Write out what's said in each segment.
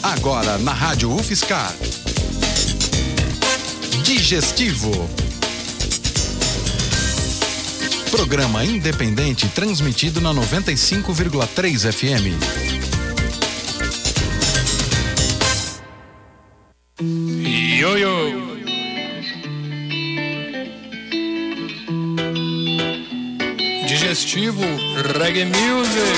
Agora na Rádio UFSCar. Digestivo. Programa independente transmitido na 95,3 FM. Yo-yo. Digestivo, reggae music.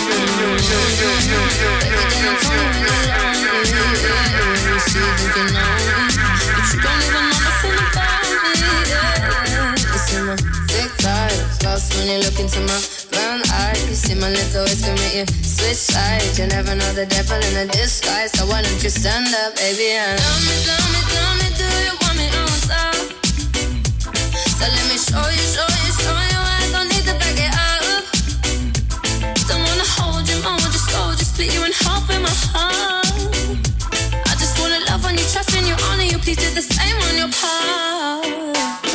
Lost when you look into my brown eyes. You see my lips always commit you switch sides. You never know the devil in a disguise. So why don't you stand up, baby, and tell me, do you want me on top? So let me show you I don't need to back it up. Don't wanna hold you more, just go, just split you in half with my heart. I just wanna love on you, trust in you, honor you, please do the same on your part.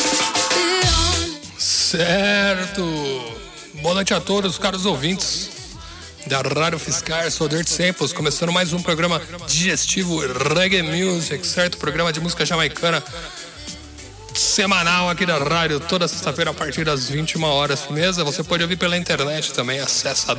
Certo! Boa noite a todos, caros ouvintes da Rádio UFSCar, sou Dirt Samples, começando mais um programa digestivo Reggae Music, certo? Programa de música jamaicana semanal aqui da rádio, toda sexta-feira a partir das 21 horas, firmeza? Você pode ouvir pela internet também, acessa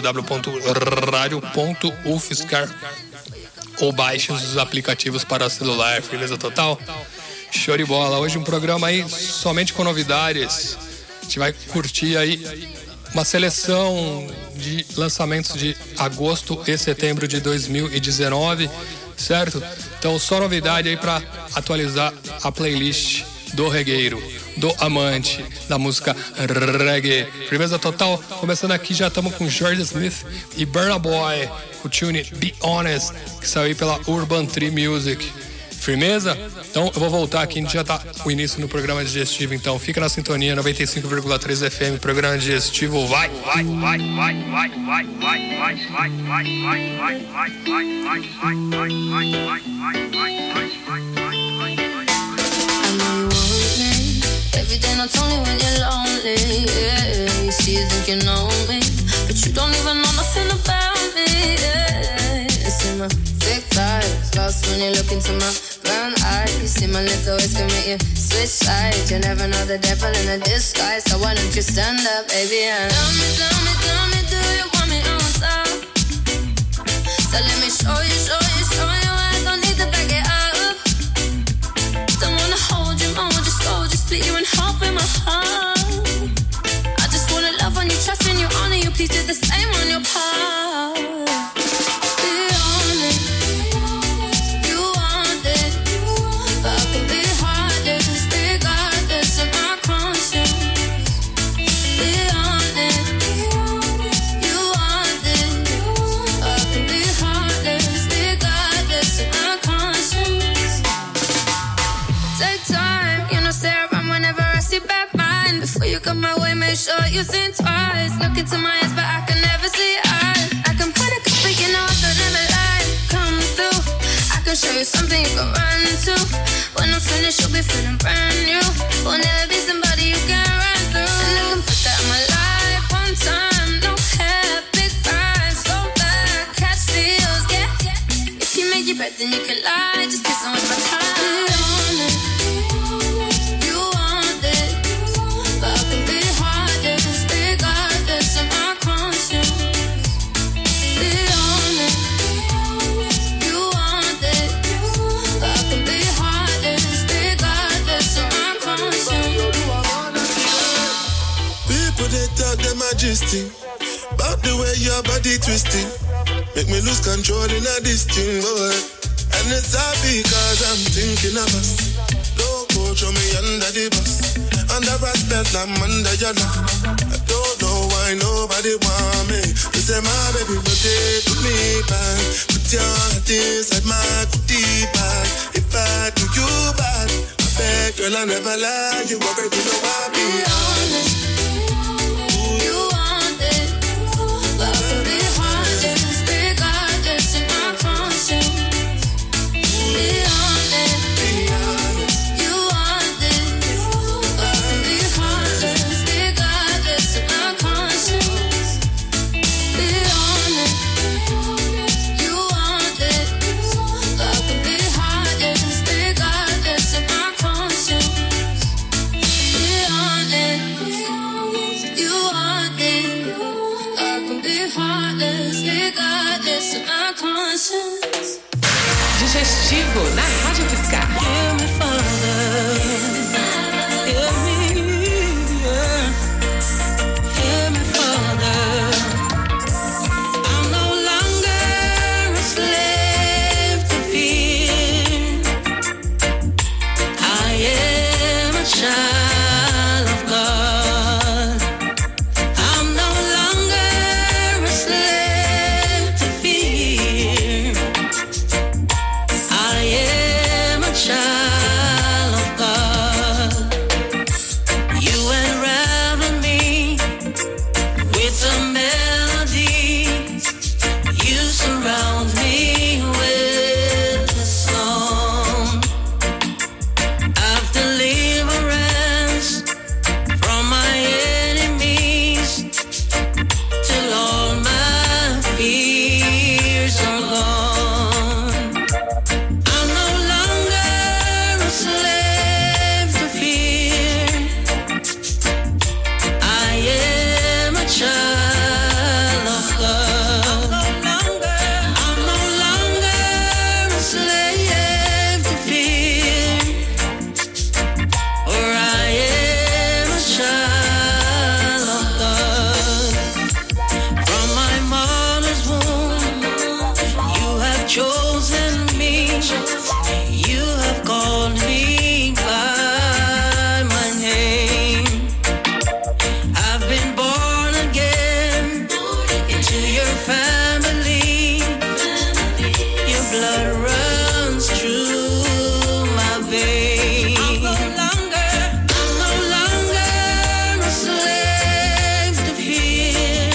www.radio.ufscar ou baixe os aplicativos para celular, firmeza total? Show de bola! Hoje um programa aí somente com novidades. A gente vai curtir aí uma seleção de lançamentos de agosto e setembro de 2019, certo? Então só novidade aí para atualizar a playlist do regueiro, do amante da música reggae. Firmeza total, começando aqui já estamos com George Smith e Burna Boy, o tune Be Honest, que saiu aí pela Urban Tree Music. Firmeza? Então eu vou voltar aqui, a gente já tá o início no programa digestivo, então fica na sintonia 95,3 FM, programa digestivo, vai! Every day not only when you're lonely, yeah. You see you think you know me, but you don't even know nothing about me, yeah. You see my thick thighs, lost when you look into my brown eyes. You see my lips always commit you switch sides. You never know the devil in a disguise. So why don't you stand up, baby, and tell me, do you want me on top? So let me show you I don't need to back it up. Don't wanna hold you more, just go, just split you in half with my heart. I just wanna love on you, trust in you, honor you, please do the same on your part. Be honest, you want it, but I can be heartless, regardless of my conscience. Be honest, you want it, but I can be heartless, regardless of my conscience. Take time, you know, stay around whenever I see bad mind. Before you come my way, make sure you think twice. Look into my eyes, but I can never see eyes. I can point a good, but you know I could never lie. Come through, I can show you something you can run to. When I'm finished, you'll be feeling brand new. Will never be somebody you can run through. And I can put that in my life one time. No hair, big fine, so bad, catch feels, yeah. If you make your bed, then you can lie. Just kiss on with my time. Be honest, you want it, but I can be heartless, regardless of my conscience. Be honest, you want it, but I can be heartless, regardless of my conscience. People they talk them majesty about the way your body twisting, make me lose control in a this thing, boy. And it's all because I'm thinking of us. Don't go throw me under the bus. Under respect, I'm under your love. I don't know why nobody want me. They say my baby, but they do me bad. Put your heart inside my goodie bag. If I do you bad, I beg, girl, I never lie. You already know I be honest. You want it, but I can be heartless, regardless of my conscience. Be honest, you want it, but I can be heartless, regardless of my conscience. Be honest, you want it, Digestivo na Rádio Fiscar. Hear me, Father. Hear me, yeah. Hear me, Father. I'm no longer a slave to fear. I am a child of God. I'm no longer a slave to fear. I am a child of God. You unravel me with a melody. You surround me with a song of deliverance from my enemies till all my fears are gone. I'm no longer a slave to fear. I am a child of God. I'm no longer a slave to fear. Or I am a child of God. From my mother's womb, you have chosen me. You have called me by my name. I've been born again into your family. Your blood runs through my veins. I'm no longer a slave to fear.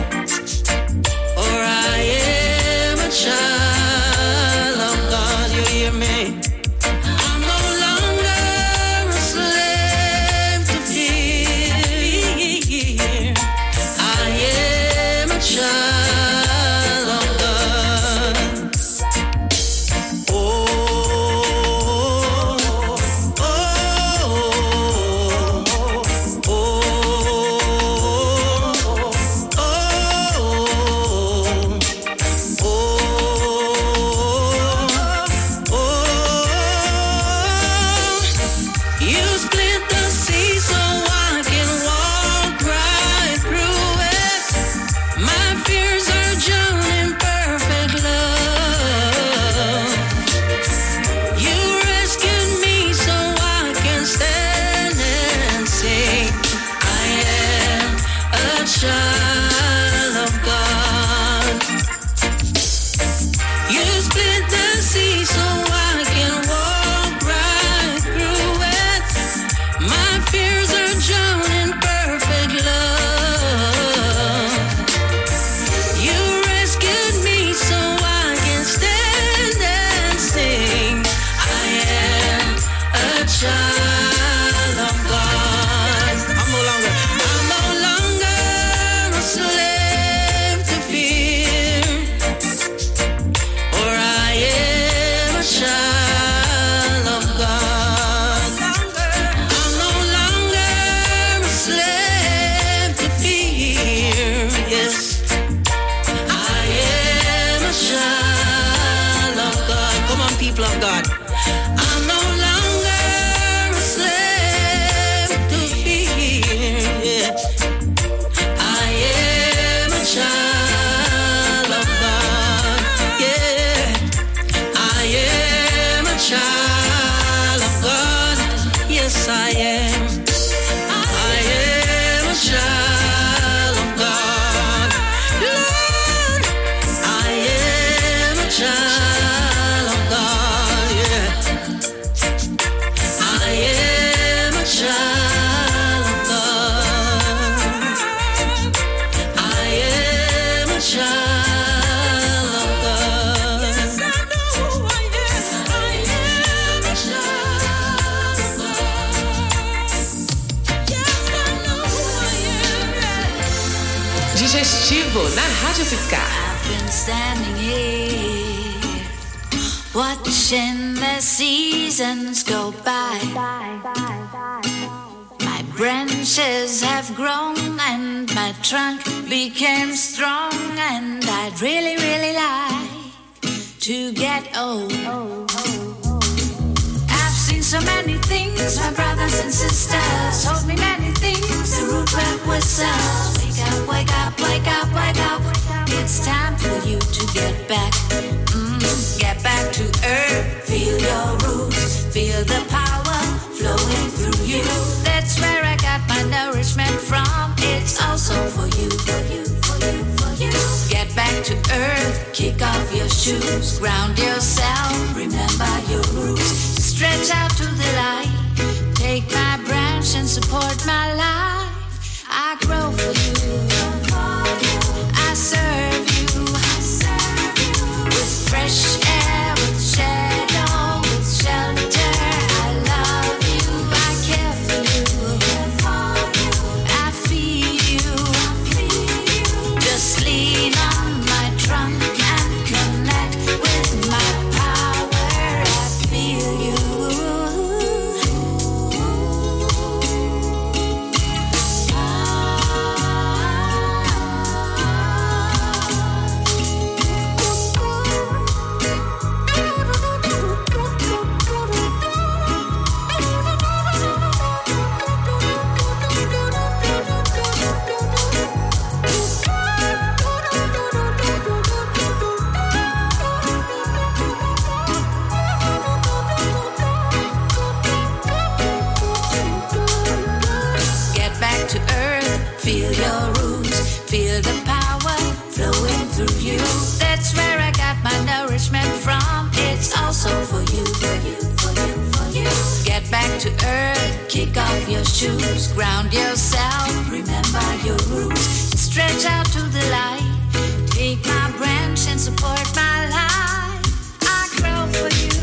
Or I am a child of God. You hear me? I'm no longer a slave to fear. I am a child of God. Oh, oh, oh, you split the sea so I can walk right through it. My fears are drowned in perfect love. You rescued me so I can stand and sing. I am a child of God. You split the sea so I can walk right through it. My fears are drowned in perfect love. You rescued me so I can stand and sing. I am a child of God. I'm no longer a slave to fear. Or I am a child of God. I'm no longer a slave to fear. Yes, I am a child of God. Come on, people of God. I'm no longer a slave to fear. Yeah. I am a child of God. Yeah. I am a child of God. Yes, I am. I am a child of God. Lord, I am a child of God. Yeah. I am a child of God. I am a child of God. Yes, I know who I am. I am a child of God. Yes, I know who I am. Digestivo na Rádio Fiscar. I've been standing here, watching the seasons go by. My branches have grown and my trunk became strong, and I'd really, really like to get old. I've seen so many things, my brothers and sisters told me many things, the root web whistle. Wake up, wake up, wake up, wake up. It's time for you to get back. Get back to earth, feel your roots, feel the power flowing through you. That's where I got my nourishment from. It's also for you, for you, for you, for you. Get back to earth, kick off your shoes, ground yourself, remember your roots. Stretch out to the light, take my branch and support my life. I grow for you, I serve you, with fresh air, with shadow, with shelter. I love you, I care for you, I feed you. Just lean on my trunk and connect with my power. I feel you. Feel your roots, feel the power flowing through you. That's where I got my nourishment from. It's also for you, for you, for you, for you. Get back to earth, kick off your shoes, ground yourself, remember your roots. Stretch out to the light, take my branch and support my life. I grow for you,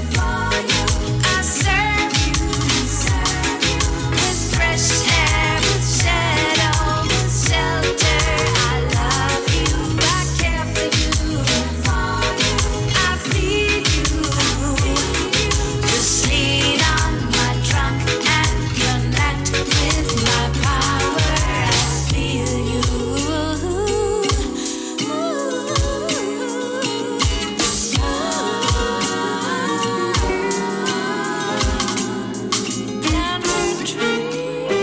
I serve you, with fresh air, with shadow, with shelter. I love you, I care for you, I feed you. Just lean on my trunk and connect with my power. I feel you. Down the tree.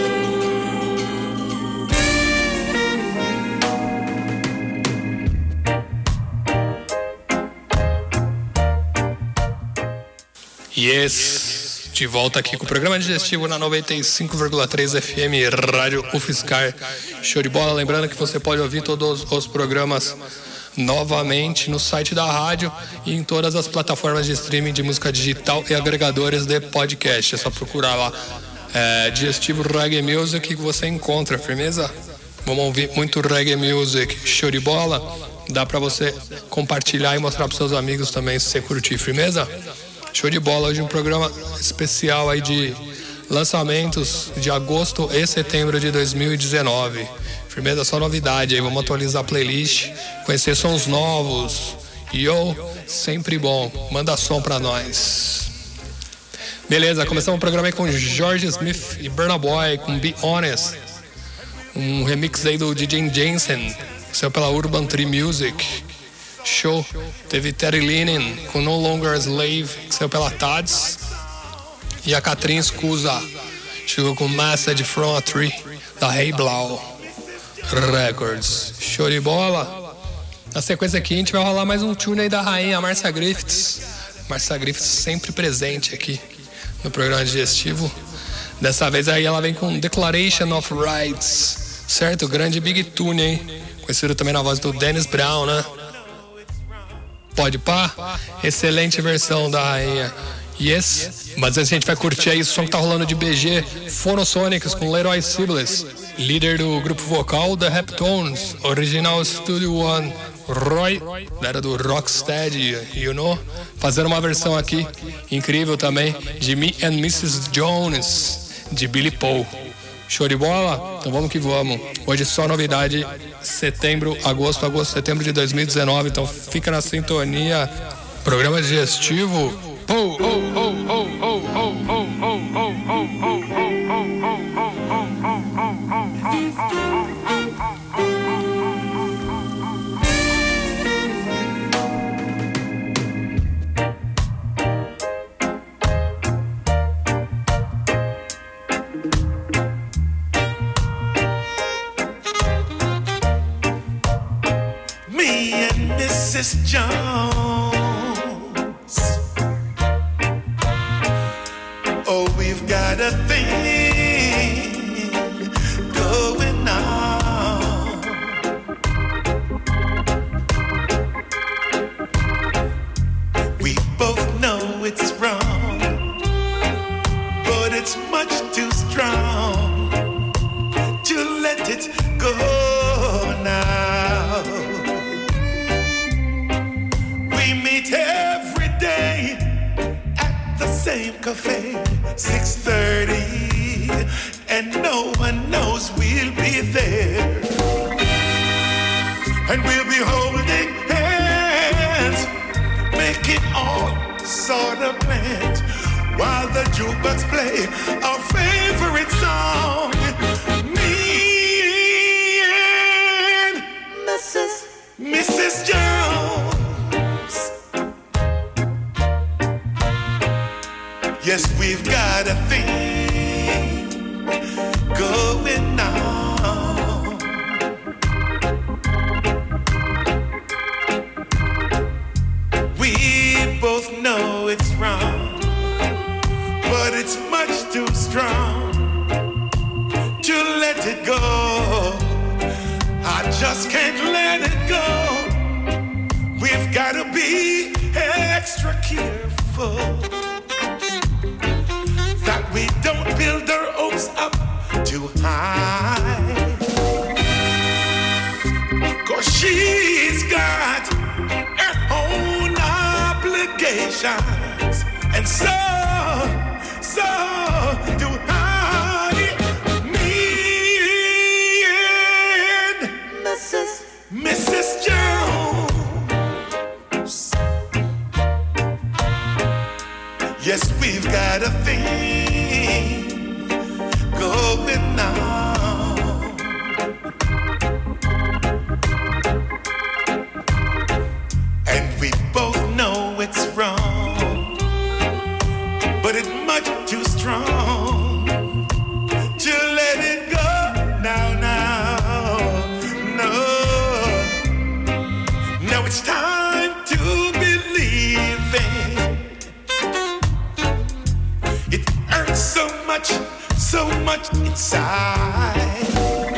Yes, de volta aqui com o programa digestivo na 95,3 FM, Rádio UFSCar. Show de bola. Lembrando que você pode ouvir todos os programas novamente no site da rádio e em todas as plataformas de streaming de música digital e agregadores de podcast. É só procurar lá Digestivo Reggae Music que você encontra, firmeza? Vamos ouvir muito Reggae Music, show de bola. Dá pra você compartilhar e mostrar pros seus amigos também se você curtir, firmeza? Show de bola. Hoje um programa especial aí de lançamentos de agosto e setembro de 2019. Firmeza, só novidade aí. Vamos atualizar a playlist, conhecer sons novos. Yo, sempre bom. Manda som pra nós. Beleza, começamos o programa aí com George Smith e Burna Boy com Be Honest. Um remix aí do DJ Jensen, que saiu pela Urban Tree Music. Show. Teve Terry Linen com No Longer a Slave, que saiu pela TADS. E a Catherine Scusa chegou com Message from a Tree, da Hey Blau Records. Show de bola. Na sequência aqui a gente vai rolar mais um tune aí da rainha Marcia Griffiths. Marcia Griffiths sempre presente aqui no programa digestivo. Dessa vez aí ela vem com Declaration of Rights, certo? Grande Big Tune, hein? Conhecido também na voz do Dennis Brown, né? Pode pá? Excelente versão da rainha. Yes. Mas antes a gente vai curtir aí o som que tá rolando de BG, Phonosonics com Leroy Sibbles, líder do grupo vocal The Heptones, original Studio One, Roy, era do Rocksteady, you know, fazendo uma versão aqui incrível também de Me and Mrs. Jones, de Billy Paul. Show de bola? Então vamos que vamos. Hoje só novidade, agosto, setembro de 2019. Então fica na sintonia. Programa digestivo. Jones. Oh, we've got a thing going on. We both know it's wrong, but it's much too strong to let it go now. We meet every day at the same cafe, 6:30, and no one knows we'll be there. And we'll be holding hands, making all sort of plans, while the jukebox play our favorite song. Me and Mrs. Jones. Yes, we've got a thing going on. We both know it's wrong, but it's much too strong to let it go. I just can't let it go. We've got to be extra careful that we don't build our hopes up too high. 'Cause she's got her own obligations, and so do I. Me and Mrs. Jones. Yes, we've got a thing going on. And we both know it's wrong, but it's much too strong to let it go now. No, it's time to believe it. It hurts so much inside.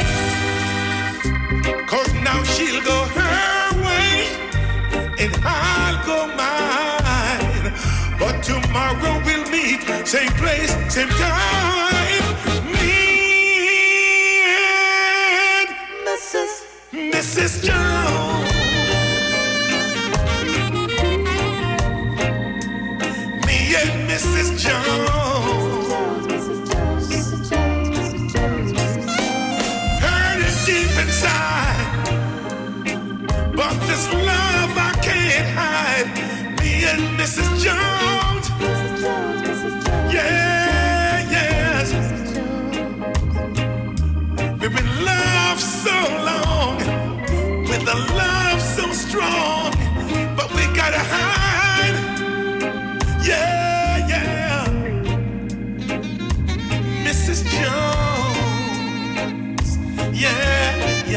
'Cause now she'll go her way and I'll go mine. But tomorrow we'll meet, same place, same time. Me and Mrs. Jones. Me and Mrs. Jones. Hurting deep inside, but this love I can't hide. Me and Mrs. Jones. Yeah, yes. We've been loved so long, with a love so strong, but we gotta hide. Yeah. Mrs. Jones. Yeah.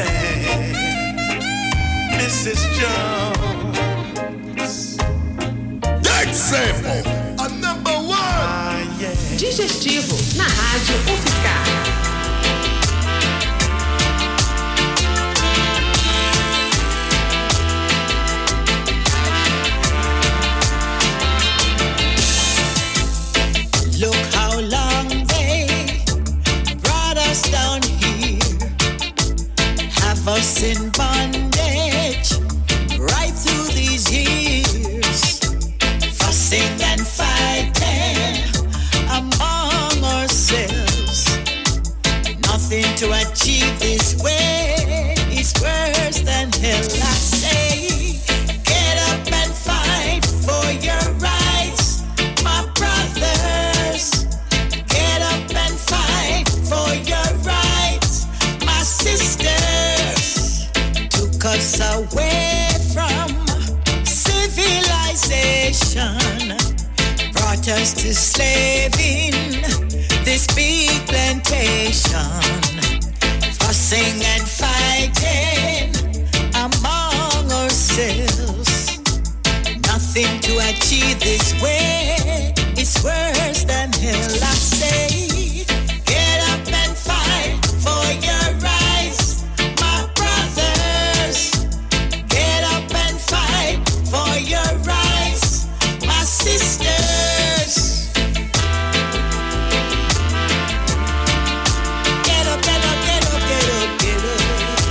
Mrs. Jones. That's simple. A number one. Yeah. Digestivo na Rádio UFSCar. Look how long they brought us down here, have us in bondage right through these years, fussing and fighting among ourselves. Nothing to achieve this way is worse than hell, I say. Get up and fight for your rights, my brothers. Get up and fight for your rights, my sisters. Took us away from civilization, brought us to slaving this big plantation, fussing and fighting among ourselves. Nothing to achieve this way is worse than hell, I say. Get up and fight for your rights, my brothers. Get up and fight for your rights, my sisters. Get up, get up, get up, get up, get up.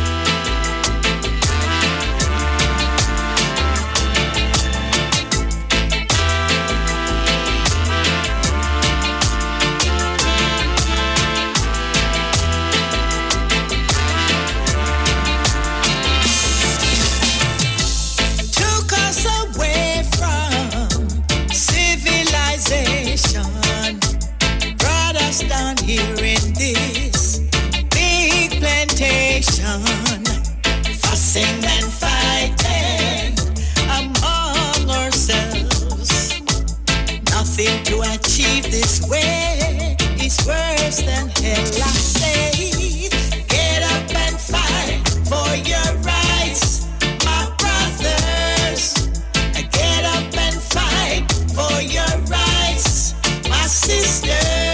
Down here in this big plantation, fussing and fighting among ourselves. Nothing to achieve this way is worse than hell, I say. Get up and fight for your rights, my brothers. Get up and fight for your rights, my sisters.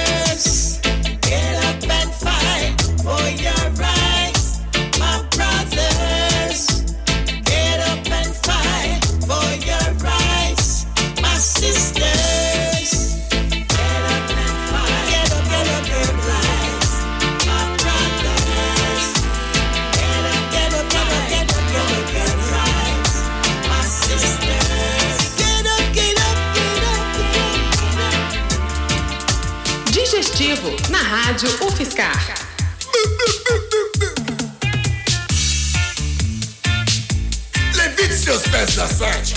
Get up and fight for your rights, my brothers. Get up and fight for your rights, my sisters. Get up and fight. Get up, get up, get up, rights, my brothers. Get up, get up, get up, get up, get up, get up, rights, my sisters. Get up, get up, get up, get up. Digestivo na Rádio UFSCar. Levite seus pés da sede.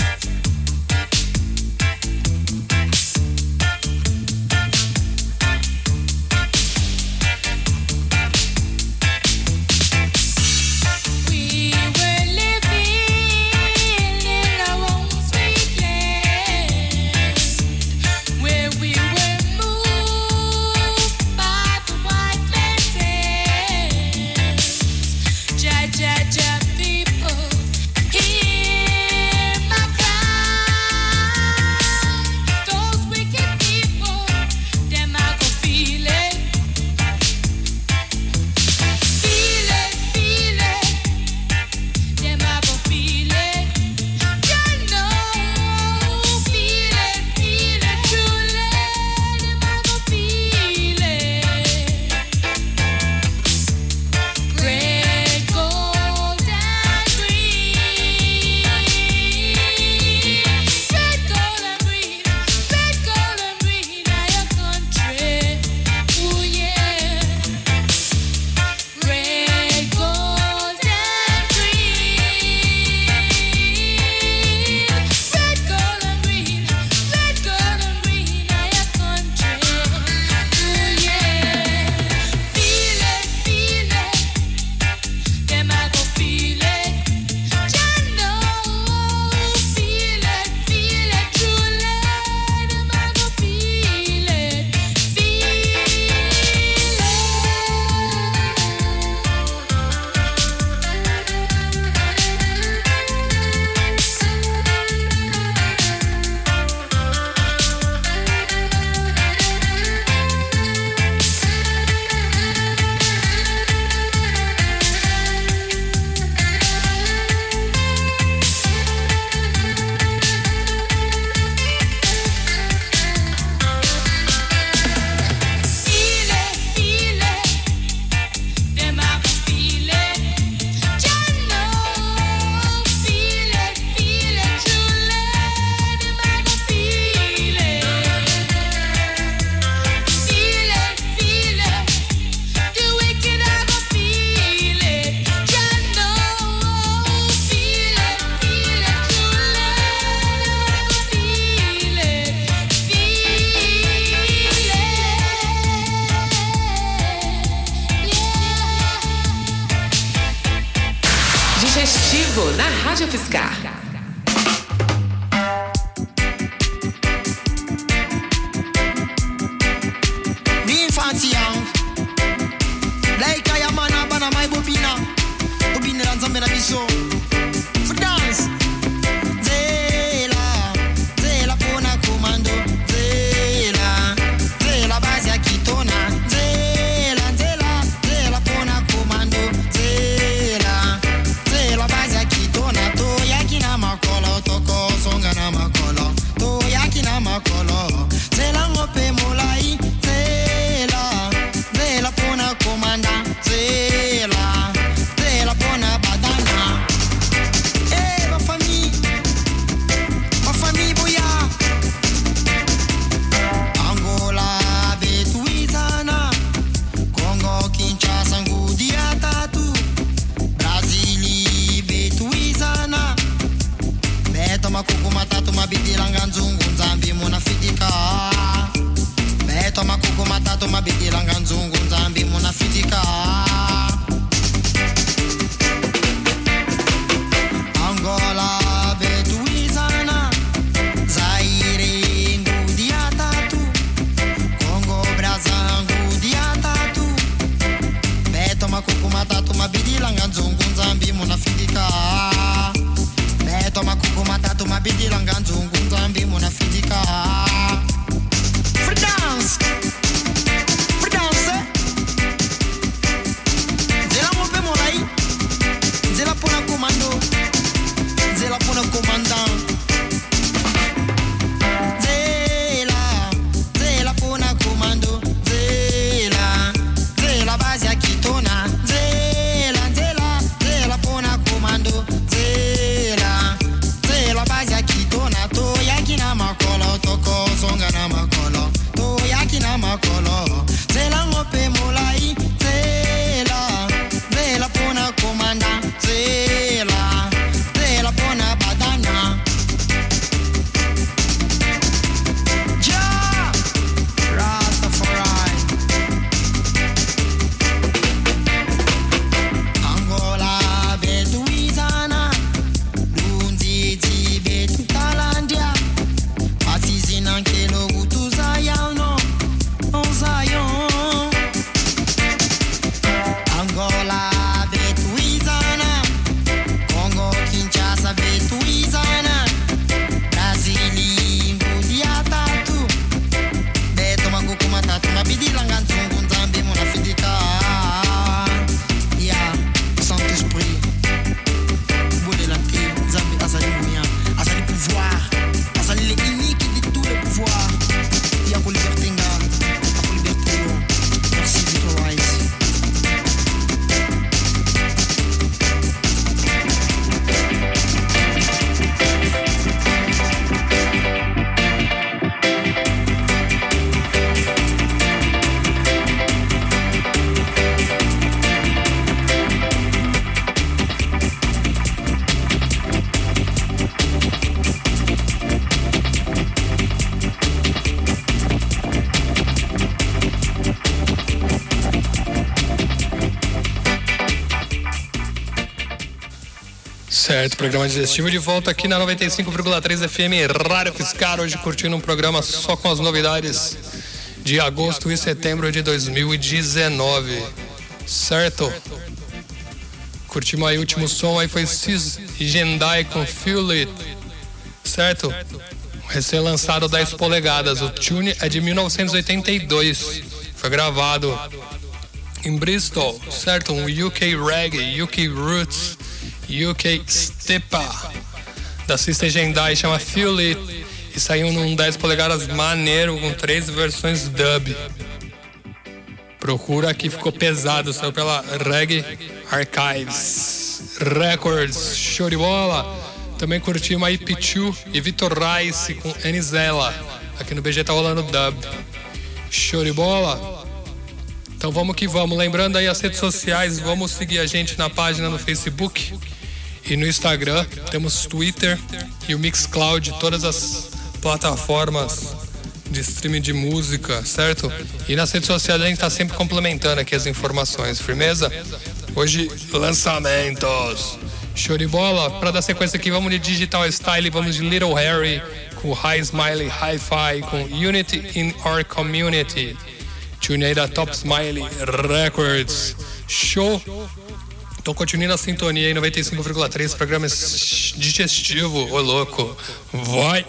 Digestivo na Rádio UFSCar. Me fancy young, like I am man, but my bobina, bobina dance me na biso, for dance, zela, toma kuku matatu mabidilanga nzungu nzambi munafitika. Toma kuku matatu mabidilanga nzungu nzambi munafitika. Angola betuizana, Zaire ngudi ya tatu, Congo Brazza ngudi ya tatu. Toma kuku matatu mabidilanga nzungu nzambi munafitika. Toma kuku matatu mabidilanga nzungu nzambi munafitika. For dance, Zela mope molai, Zela pona comando, Zela pona comandant. Zela pona comando, Zela base aqui tona, Zela pona comando, Zela base aqui tona, tô aqui na macola, tocou songa na macola. Na makolo, Zela mope molai, Zela pona comanda, Zela pona badana. Ja, Rastafari. Angola betuizana, Lunzizi betutalandia, Asizina nkelo utuzayano. Zion, Angola betuizana, Congo Kinshasa betuizana, Brasili ngudi ya tatu. Toma kuku matatu mabidilanga nzungu nzambi munafitika. Ya Saint-Esprit, Bode lanté, nzambi azali moyen, azali pouvoir, azali le unique de tous les pouvoirs. Ya ko liberté nga. Merci Victor Rice. Certo, programa digestivo de volta aqui na 95,3 FM Rádio Fiscar, hoje curtindo um programa só com as novidades de agosto e setembro de 2019, certo? Curtimos aí o último som, aí foi Cis e Gendai com Feel It, certo? Recém-lançado 10 polegadas, o tune é de 1982, foi gravado em Bristol, certo? Um UK Reggae, UK Roots, UK Stepa da Sister Gendai, chama Feel It, e saiu num 10 polegadas maneiro com 3 versões dub. Procura aqui, ficou pesado, saiu pela Reggae Archives Records, show de bola. Também curtimos aí Pichu e Vitor Rice com Anizela, aqui no BG tá rolando dub, show de bola. Então vamos que vamos, lembrando aí as redes sociais, vamos seguir a gente na página no Facebook e no Instagram, temos Twitter e o Mixcloud, todas as plataformas de streaming de música, certo? E nas redes sociais a gente tá sempre complementando aqui as informações, firmeza? Hoje, lançamentos, show de bola. Para dar sequência aqui, vamos de Digital Style, vamos de Little Harry com High Smiley Hi-Fi com Unity in Our Community, tune aí da Top Smiley Records, show. Então continue na sintonia aí, 95,3, programa digestivo, ô louco. Vai.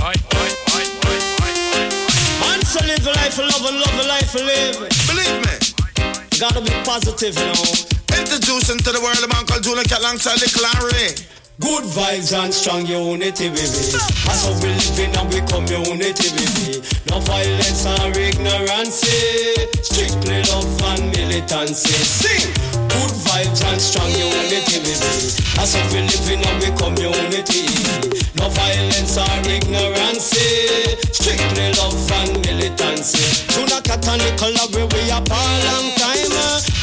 Man, so live a life, love a life, live. Believe me. Gotta be positive, you know. Introducing to the world a man called Junior Cat alongside the Larry. Good vibes and strong unity, baby. That's how we live in and we community, baby. No violence or ignorance, strictly love and militancy. Sing! Good vibes and strong unity, baby. That's how we live in and we community. No violence or ignorance, strictly love and militancy. Tuna Cat and the Collab, we up a long time. We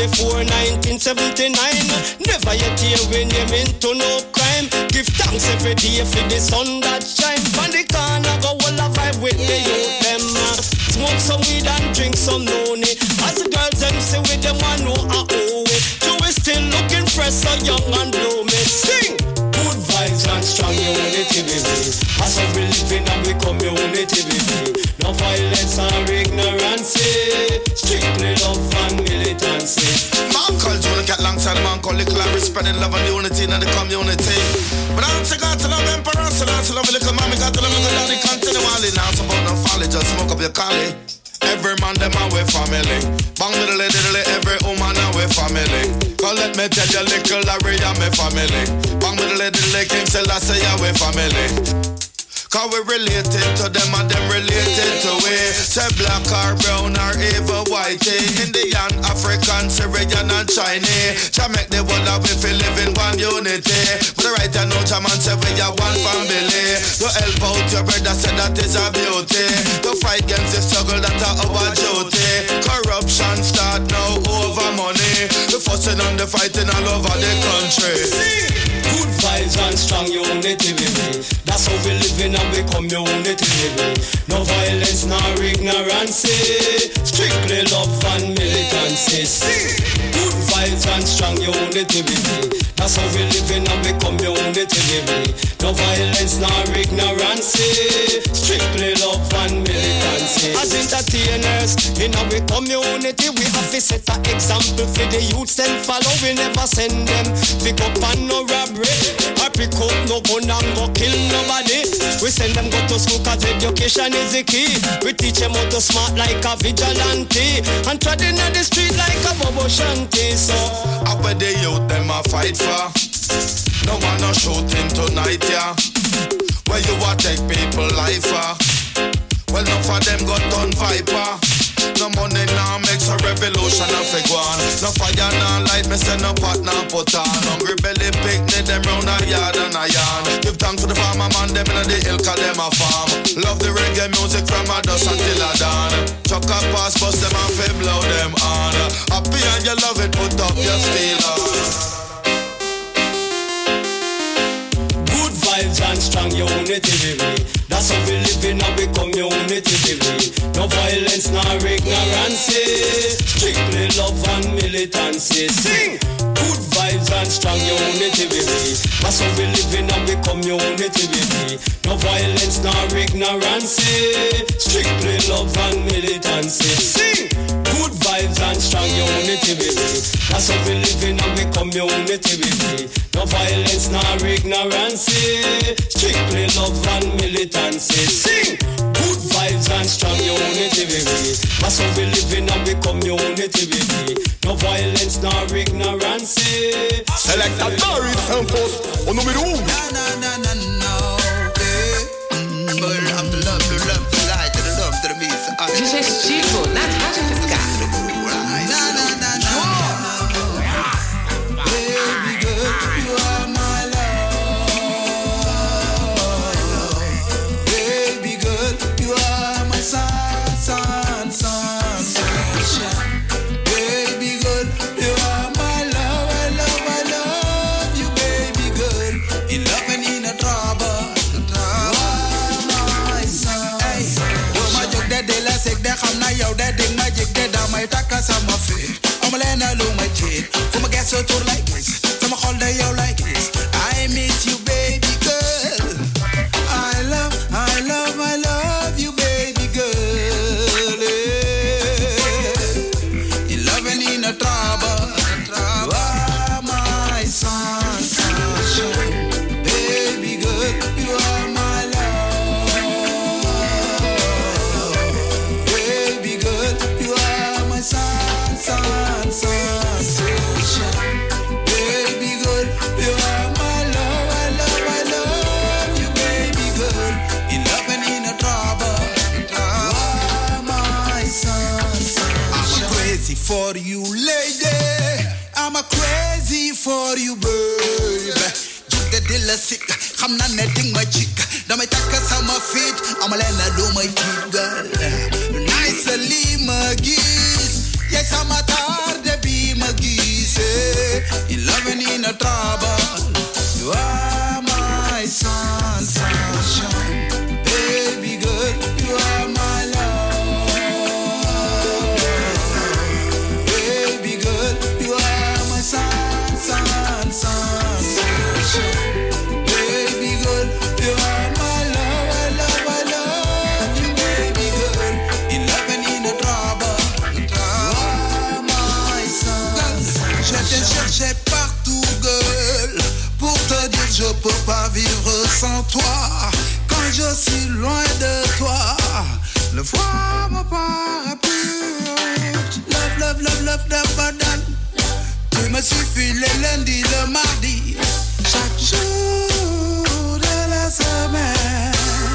before 1979. Never yet hear we name into no crime. Give thanks every day for the sun that shine. From the corner go all a vibe with the youth them. Smoke some weed and drink some noni. As the girls them say with them one know a oh it. You we still looking fresh, so young and blooming. Sing! Good vibes and strong unity, baby. As we living and we community, baby. No violence or ignorance. Strictly love and militancy. Man called Jonah Cat alongside the man called Little Larry, spreading love and unity in the community. But I don't got to love Emperor, so that's love little mommy, got to love little daddy, continually. Now it's about no folly, just smoke up your collie. Every man them away family. Bang with the every woman away family. Cause let me tell you little Larry and my family. Bang with the King Selassie away family. Cause we related to them and them related to we. Say black or brown or even white, Indian, African, Syrian and Chinese. Jah make the world that we feel live in one unity. But right I know Jah man say we are one family. To help out your brother, say that is a beauty. To fight against the struggle that are our duty. Corruption start now over money. The fussing and the fighting all over the country. Good vibes and strong unity, baby. That's how we living and we community, baby. No violence nor ignorance. Strictly love and militancy. Good vibes and strong unity, baby. That's how we living and we community, baby. No violence nor ignorance. Strictly love and militancy. As entertainers in our community, we have to set an example for the youths and follow. We never send them pick up and no robbery. I pick up no gun and go kill nobody. We send them go to school cause education is the key. We teach them how to smart like a vigilante and treading on the street like a bobo shanty. So up where the youth them a fight for. No one no shooting tonight, yeah. Where you a take people life for. Well, none for them got done viper. No money now makes a revolution of a guan. No fire now light, me say no pot now put on. Hungry belly picnic them round a yard and a yarn. Give thanks to the farmer man, them in the hill cause them a farm. Love the reggae music from a dusk until a dawn. Chuck a pass, bust them and fi blow them on. Happy and you love it, put up your steel on. Vibes and strong unity, baby. That's how we live in our community, baby. No violence nor ignorance. Strictly love and militancy. Sing! Good vibes and strong unity, baby. That's how we live in our community, baby. No violence nor ignorance. Strictly love and militancy. Sing! Good vibes and strong unity, baby. That's how we live in our community, baby. No violence nor ignorance. Strictly love and militancy. Sing! Good vibes and strong unity, baby. That's how we live in our community, baby. No violence nor ignorance. Select a Doris Santos, o número 1. Digestivo na Rádio Fiscar. Sama fit, I'm a low my kid. From a gas to like this, from a holiday like this. I miss you, baby girl. I love you, baby girl. In love and in a trouble. You are my sunshine, baby girl. You are my love, baby girl. You are my sunshine. Baby girl, you are my love, I love you, baby girl. In love and in a trouble, you are my sunshine. I'm crazy for you, lady. I'm crazy for you, baby. You the deal sick, I'm not netting my chick. Now my taka sama fit, I'm a lena do my kid girl. Nicely, my geese. Yes, I'm a tarde be my trouble. You are my sunshine. Baby girl, you are my love. Baby girl, you are my sunshine. Baby girl, you are my love. I love you, baby girl. In love and in a trouble. You are my sunshine. Je te cherchais partout, girl, pour te dire je peux pas vivre sans toi. Quand je suis loin de toi, le froid me paraît plus. Love, love, love, love, love, love. Tu me suffis le lundi, le mardi, chaque jour de la semaine.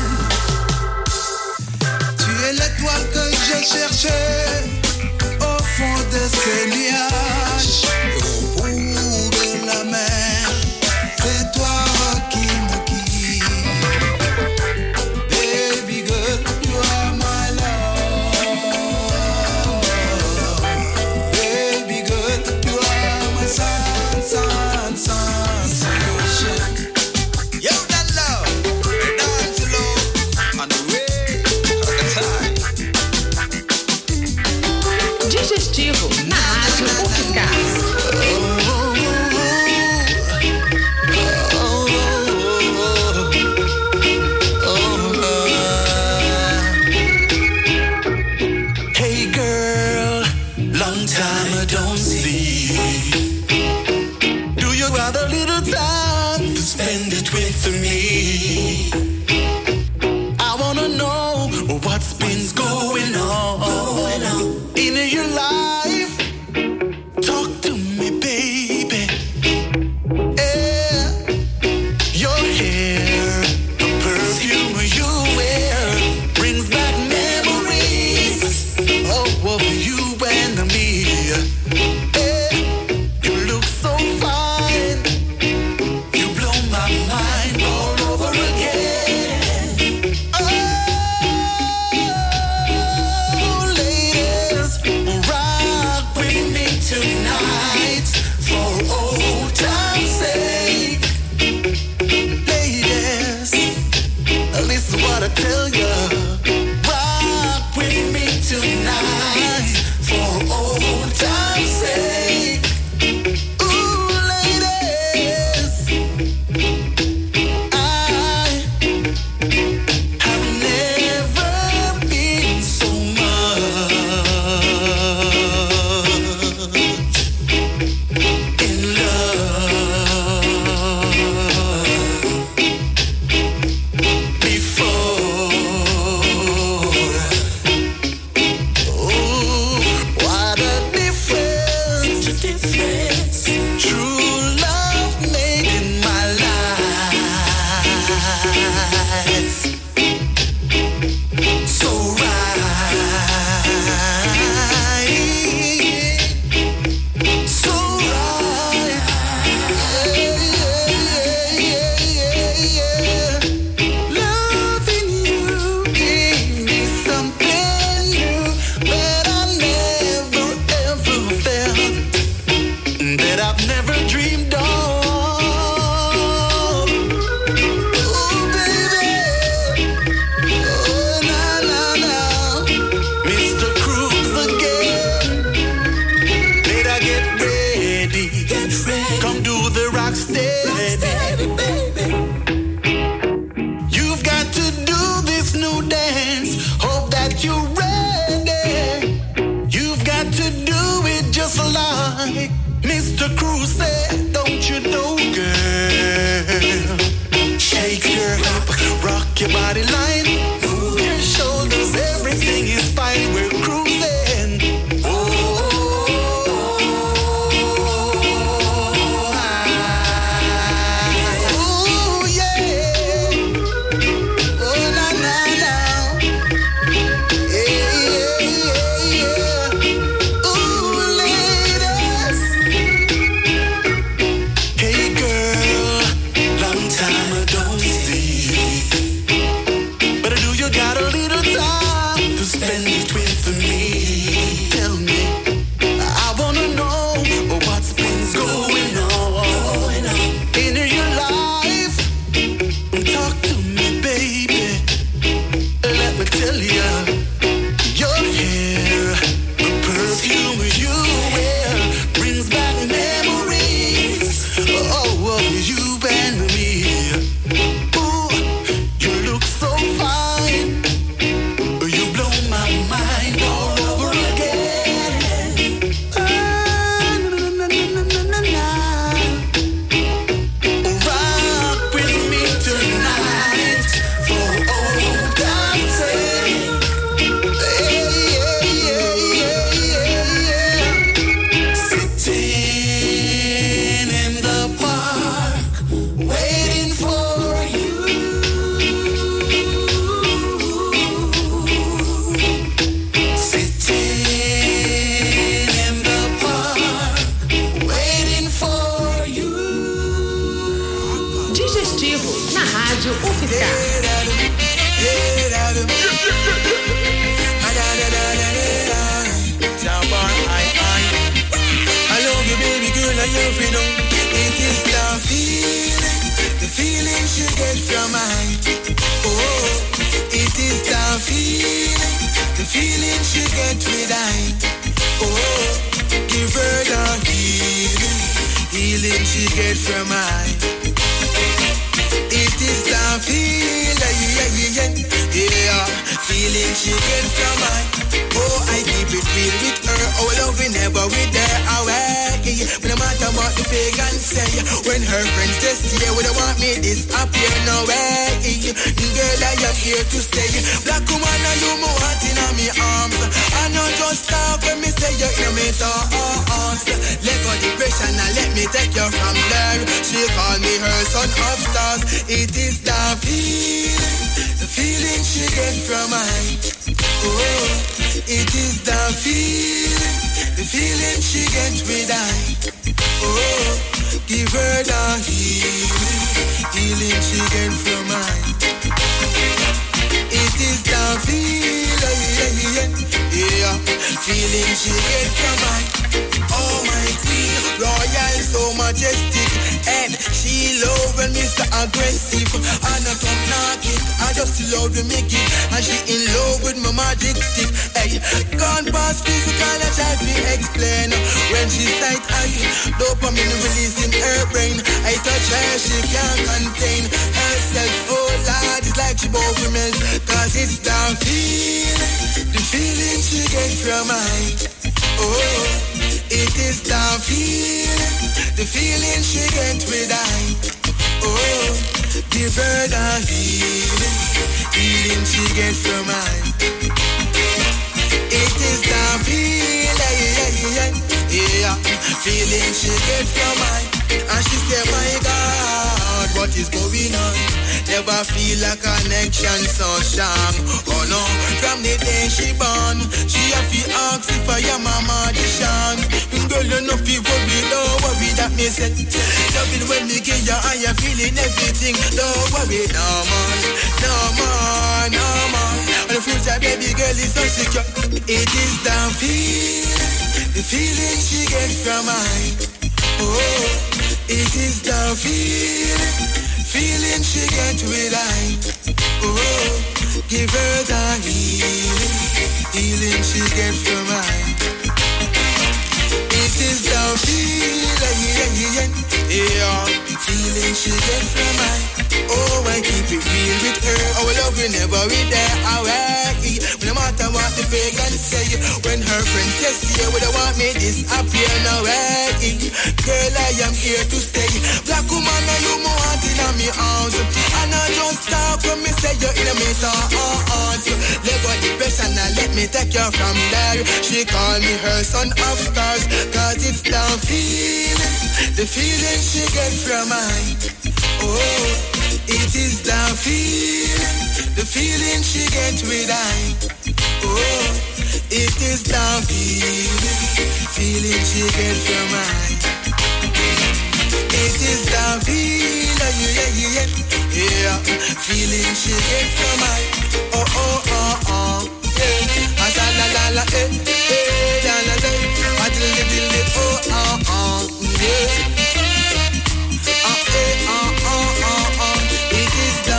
Tu es l'étoile que je cherchais au fond de ces nuages, au bout de la mer. C'est toi qui me quitte. Baby girl, you are my love. Baby girl, you are my sunshine. Yo, that love, dance low on the way of the time. Digestivo na Rádio UFSCar. Hey girl, long time I don't see. Do you have a little time to spend it with me? I wanna know what's been going on in your life. Talk to me, baby. Yeah. Your hair, the perfume you wear brings back memories of you and me. Yeah. You look so fine. You blow my mind all over again. Oh, ladies, rock with me tonight for old time's sake. Ladies, listen what I tell you. Rock with me tonight for old time's sake. Ooh, ladies, I have never been so much in love before. Ooh, what a difference true love made in my life. So right, so right. Loving you gave me something new that I never ever felt, that I've never dreamed of. Oh, baby. Oh, na, na, na. Mr. Cruz again. Did I get ready? Come do the rock steady, baby. You've got to do this new dance. Hope that you're ready. You've got to do it just like Mr. Cruz said. Don't you know, girl? Shake your hip, rock your body line, move your shoulders. Everything is fine. We're cruising. Oh, ooh, yeah. Oh, na, na, na. Yeah, yeah, yeah. Ooh, ladies. Hey, girl, long time I don't see. But do you got a little time to spend it with me? Tell me, I wanna know what's been going on feeling she get with I. Oh, give her the healing she get from I. It is the feeling, yeah, feeling she get from I. Oh, I keep it real with her. Our love we never with her away. No matter what the pagan say, when her friends just here, we don't want me disappear no way. Girl, I am here to stay. Black woman, and you more heart in my arms. I know just talk when me say you in me thoughts. Let go depression and let me take you from there. She call me her son of stars. It is the feeling she get from I. Oh, it is the feeling she get with I. Oh, give her the healing she get from I. It is the feeling, yeah, feeling she get from I. Oh my queen, royal, so majestic, and she love when me so aggressive. And I come knocking, I just love to make it, and she in love with my magic stick. Hey, gone past physical, I try to explain. When she sight I, dopamine release in her brain. I touch her, she can't contain herself. Oh Lord, it's like she both melt, cause it's the feeling she get from I. Oh, it is the feeling she get with I. Oh, give her the healing she get from I. It is the feeling, yeah, feeling she get from I. And she say, my God, what is going on? Never feel a connection so strong. Oh no, from the day she born, she have to ask if I am a magician. Girl, you know feel worry, don't worry that me said. Love it when me give you and you feeling everything. Don't worry, no more, no more, no more. And the future baby girl is so secure. It is the feeling she get from I. Oh, it is the feeling she get with I. Oh, give her the healing she get from I. It is the feeling, yeah, feeling she get from I. Oh, I keep it real with her. Our love will never be there away. No matter what the pagan say, when her friends test you, we don't want me disappear no way. Girl, I am here to stay. Black woman, you more heart in me arms. And I just talk when me say you in me thoughts. Let go depression and let me take you from there. She call me her son of stars, cause it's the feeling she get from I. Oh, it is the feeling she get with I. Oh, it is the feeling she get from I. It is the feeling, yeah, feeling she get from I. Oh, oh, oh, oh, yeah. Asa la la la, la la la, adili dili, oh, oh, oh, yeah. It is the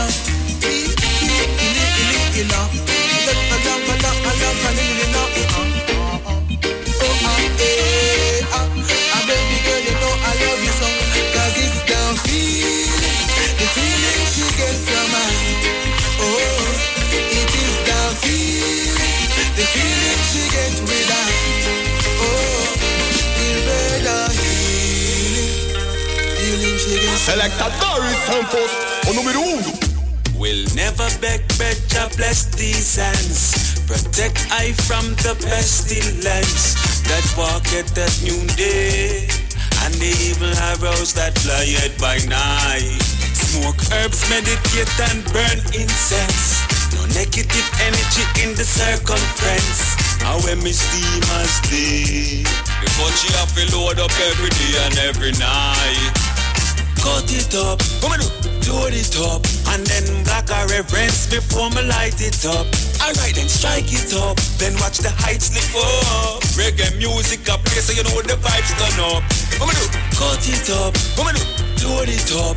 baby girl, you know I love you so, cause it's the feeling she gets from I. Oh, it is the feeling she gets with I. Oh, give her the healing she gets. Selecta Doris Santos, o número 1. We'll never beg, to bless these hands. Protect I from the pestilence that walketh at noonday, and the evil arrows that flyeth by night. Smoke herbs, meditate and burn incense. No negative energy in the circumference. And when me steam and stay, before she have to load up every day and every night. Cut it up, load it up, and then black a reverence before me light it up. Alright then strike it up, then watch the heights lift up. Reggae music up here so you know the vibes turn up. Cut it up, load it up,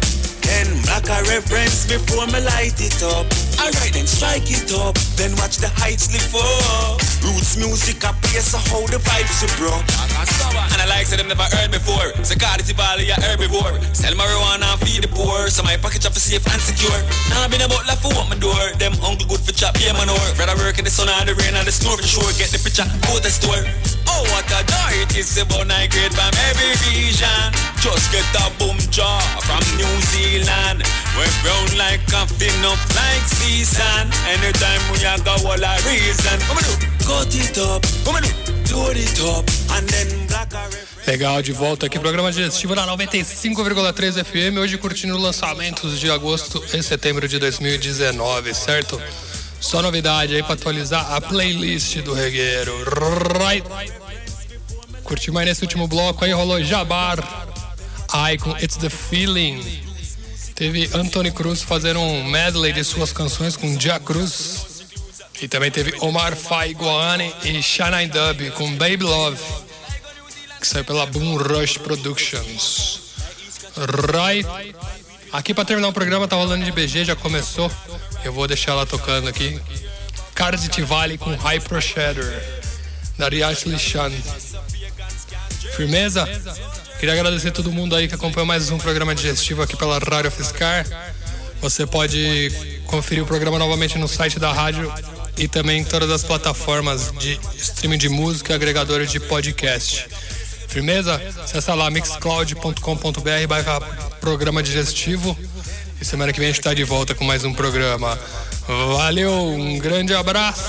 Then black a reference before me light it up. Alright then strike it up, then watch the heights lift up. Roots music a place so how the vibes you broke. And I like say them never heard before. So God is the valley a herbivore. Sell marijuana and feed the poor. So my package up for safe and secure. Now I been about life for what my door. Them uncle good for chop, yeah man or. Rather work in the sun and the rain and the snow for sure. Get the picture, go to the store. Oh what a joy it is about 9 grade from every region. Just get a boom jaw from New Zealand. We're brown like coffee, up like season. Anytime we a go all a reason. Come on do, cut it up. Come on do, load it up. And then black a Legal, de volta aqui, programa digestivo na 95,3 FM, hoje curtindo lançamentos de agosto e setembro de 2019, certo? Só novidade aí pra atualizar a playlist do regueiro, right? Curti mais nesse último bloco aí, rolou Jabbar, Icon, It's the Feeling. Teve Anthony Cruz fazendo um medley de suas canções com Jah Cruz. E também teve Omar Faye Guane e Shania Dub com Baby Love, que saiu pela Boom Rush Productions. Right. Aqui pra terminar o programa tá rolando de BG, já começou. Eu vou deixar ela tocando aqui. Cardi Valley com Hyper Shadow, da Ashley Chan. Firmeza? Queria agradecer a todo mundo aí que acompanhou mais um programa digestivo aqui pela Rádio UFSCar. Você pode conferir o programa novamente no site da rádio e também em todas as plataformas de streaming de música e agregadores de podcast. Firmeza? Acessa lá mixcloud.com.br/programa digestivo. E semana que vem a gente tá de volta com mais um programa. Valeu, um grande abraço.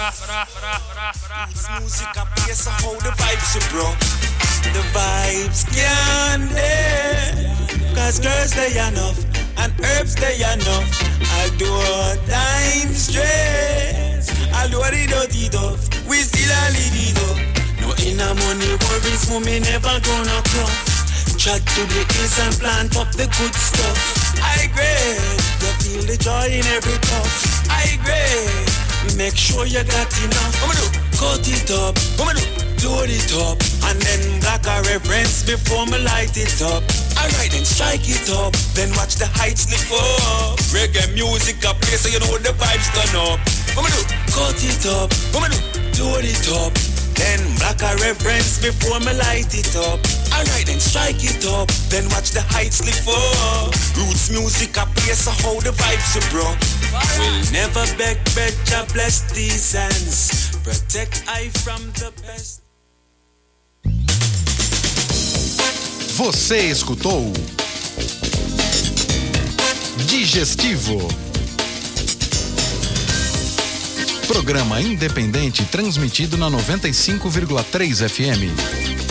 The vibes can't there, cause girls they enough and herbs they enough. I'll do all time straight, I'll do what it do, we still a lead it up. No inner money worries for me never gonna cough. Chat to the hills and plant up the good stuff. I grade, you feel the joy in every puff. I grade, make sure you got enough. Come on do, cut it up. Come on do, load it up. And then black a reference before me light it up. Alright then strike it up, then watch the heights lift up. Reggae music a play so you know the vibes turn up. Come on do, cut it up. Come on do, load it up. Then black a reference before me light it up. Alright then strike it up, then watch the heights lift up. Roots music a play so how the vibes you broke. We'll never beg, Jah bless these hands. Protect I from the best. Você escutou Digestivo, programa independente transmitido na 95,3 FM.